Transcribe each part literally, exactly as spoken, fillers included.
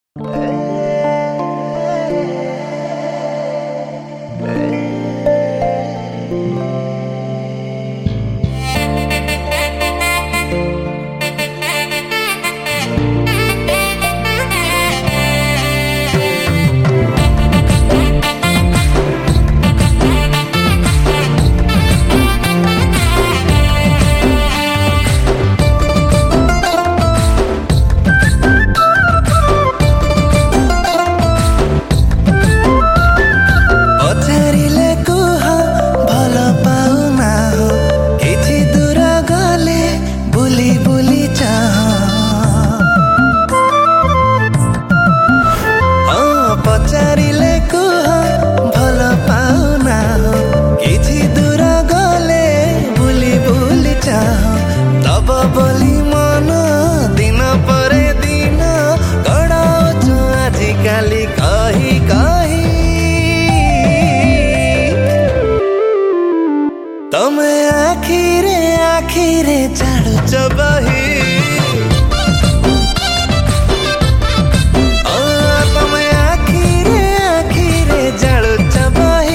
बोली मन दिन पर दिन गड़ाउछ आजिकाली कही कही तमे आखिरे आखिरे छाड़ुछ बही तमे आखिरे आखिरे छाड़ुछ बही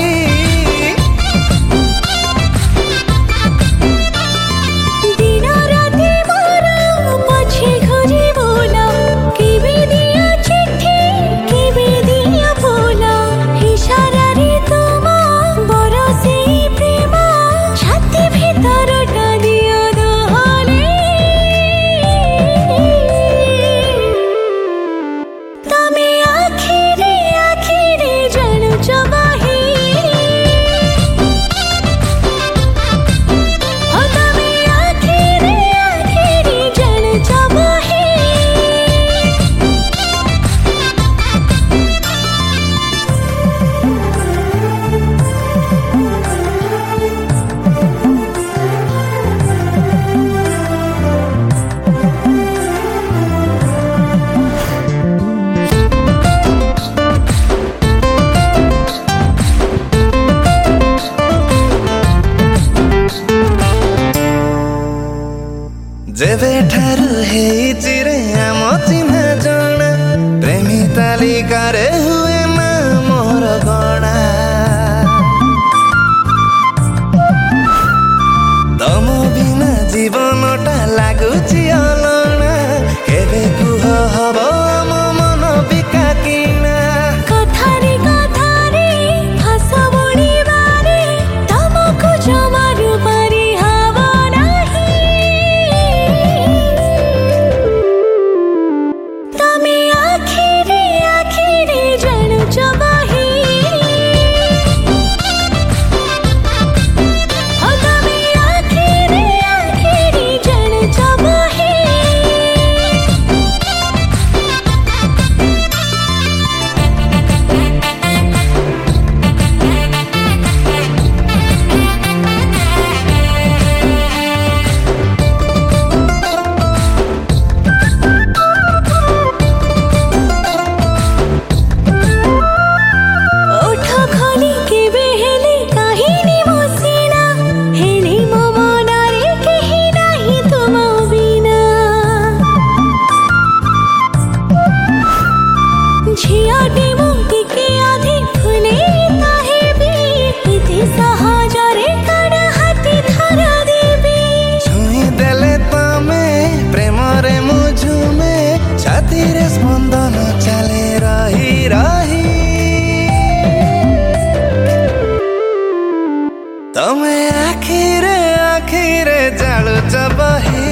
जेबे ठारू हेइछि रे आम चिन्हा जणा प्रेमी तालिकारे हुए ना मोर गणा तम बिना जीवनटा लागुछि अलणा केबे कुह हब आम मन बिका किणा कथारे कथारे हस बुणिबारे तमको जमारु पारि स्पंदन चले रही रही तमे आखिरे आखिरे जालुछ बही।